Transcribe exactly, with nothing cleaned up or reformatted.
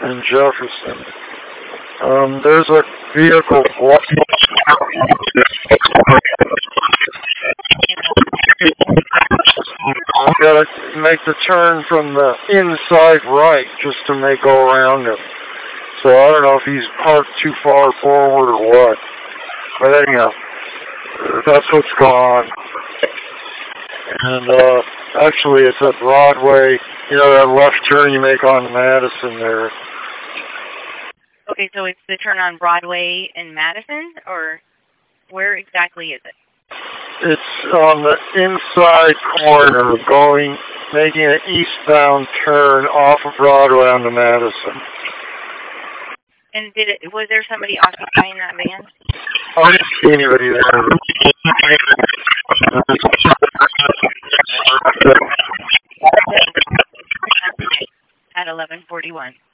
and Jefferson. Um, there's a vehicle blocking. You gotta make the turn from the inside right just to make go around him. So I don't know if he's parked too far forward or what. But anyhow, that's what's going on. And uh, actually, it's at Broadway. You know that left turn you make on Madison there. Okay, so it's the turn on Broadway in Madison, or where exactly is it? It's on the inside corner, going, making an eastbound turn off of Broadway onto Madison. And did it? Was there somebody occupying that van? I didn't see anybody there. At eleven forty-one.